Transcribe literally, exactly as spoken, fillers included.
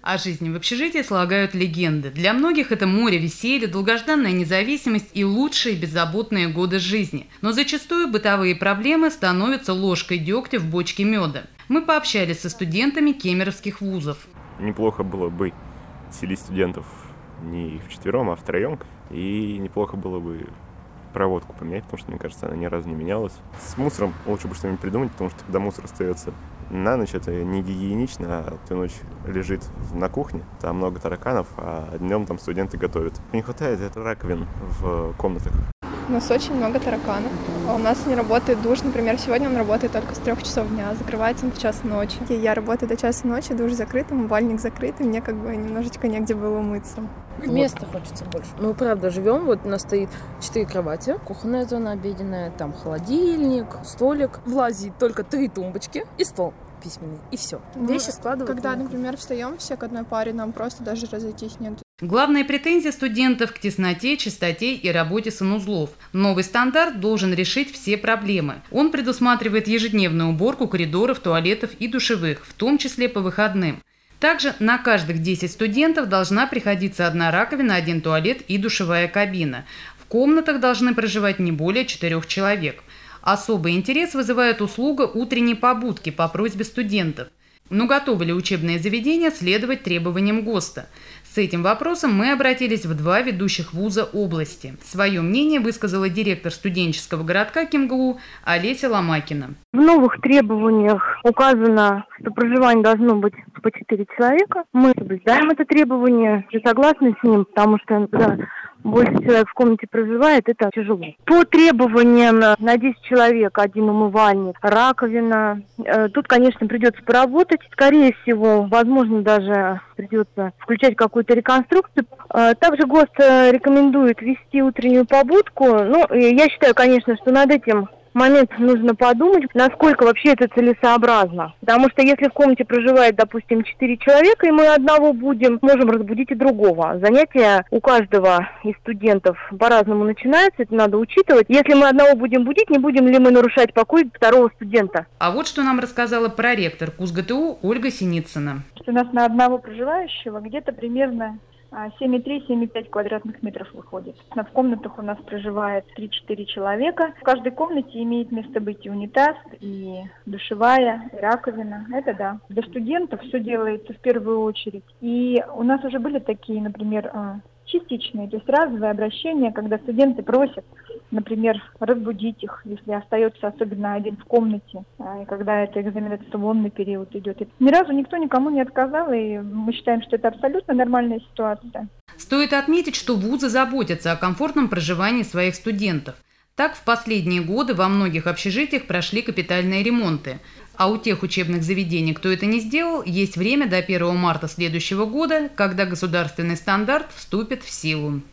О жизни в общежитии слагают легенды. Для многих это море веселья, долгожданная независимость и лучшие беззаботные годы жизни. Но зачастую бытовые проблемы становятся ложкой дегтя в бочке меда. Мы пообщались со студентами кемеровских вузов. Неплохо было бы селить студентов не вчетвером, а втроем. И неплохо было бы проводку поменять, потому что, мне кажется, она ни разу не менялась. С мусором лучше бы что-нибудь придумать, потому что когда мусор остается на ночь, это не гигиенично, а всю ночь лежит на кухне, там много тараканов, а днем там студенты готовят. Не хватает это раковин в комнатах. У нас очень много тараканов. У нас не работает душ, например, сегодня он работает только с трех часов дня, закрывается он в час ночи. Я работаю до часа ночи, душ закрыт, умывальник закрыт, и мне как бы немножечко негде было умыться. Места хочется больше. Мы правда живем, вот у нас стоит четыре кровати, кухонная зона обеденная, там холодильник, столик. Влазит только три тумбочки и стол письменный, и все. Вещи складывают. Когда, например, встаем все к одной паре, нам просто даже разойтись нет. Главная претензия студентов к тесноте, чистоте и работе санузлов. Новый стандарт должен решить все проблемы. Он предусматривает ежедневную уборку коридоров, туалетов и душевых, в том числе по выходным. Также на каждых десять студентов должна приходиться одна раковина, один туалет и душевая кабина. В комнатах должны проживать не более четырех человек. Особый интерес вызывает услуга утренней побудки по просьбе студентов. Но готовы ли учебные заведения следовать требованиям ГОСТа? С этим вопросом мы обратились в два ведущих вуза области. Свое мнение высказала директор студенческого городка КемГУ Олеся Ломакина. В новых требованиях указано, что проживание должно быть по четыре человека. Мы соблюдаем это требование, все согласны с ним, потому что когда больше человек в комнате проживает, это тяжело. По требованиям на десять человек один умывальник, раковина. Тут, конечно, придется поработать. Скорее всего, возможно, даже придется включать какую-то реконструкцию. Также ГОСТ рекомендует вести утреннюю побудку. Ну, я считаю, конечно, что над этим момент нужно подумать, насколько вообще это целесообразно. Потому что если в комнате проживает, допустим, четыре человека, и мы одного будем, можем разбудить и другого. Занятия у каждого из студентов по-разному начинаются, это надо учитывать. Если мы одного будем будить, не будем ли мы нарушать покой второго студента? А вот что нам рассказала проректор КУЗ-ГТУ Ольга Синицына. У нас на одного проживающего где-то примерно семь и три - семь и пять квадратных метров выходит. В комнатах у нас проживает три-четыре человека. В каждой комнате имеет место быть и унитаз, и душевая, и раковина. Это да. Для студентов все делается в первую очередь. И у нас уже были такие, например, частичные, то есть разовые обращения, когда студенты просят, например, разбудить их, если остается особенно один в комнате, и когда это экзаменационный период идет. И ни разу никто никому не отказал, и мы считаем, что это абсолютно нормальная ситуация. Стоит отметить, что вузы заботятся о комфортном проживании своих студентов. Так, в последние годы во многих общежитиях прошли капитальные ремонты. А у тех учебных заведений, кто это не сделал, есть время до первого марта следующего года, когда государственный стандарт вступит в силу.